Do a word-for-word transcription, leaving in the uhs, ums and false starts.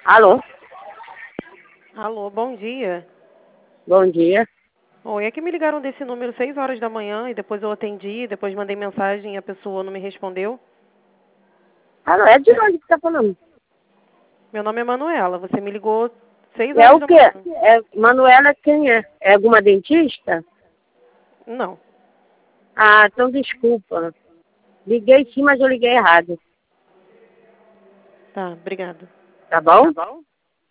Alô? Alô, bom dia. Bom dia. Oi, é que me ligaram desse número seis horas da manhã e depois eu atendi, depois mandei mensagem e a pessoa não me respondeu. Alô, é de onde que tá falando? Meu nome é Manuela, você me ligou seis É horas o da quê? manhã. É, Manuela quem é? É alguma dentista? Não. Ah, então desculpa. Liguei sim, mas eu liguei errado. Tá, obrigada. Tá bom?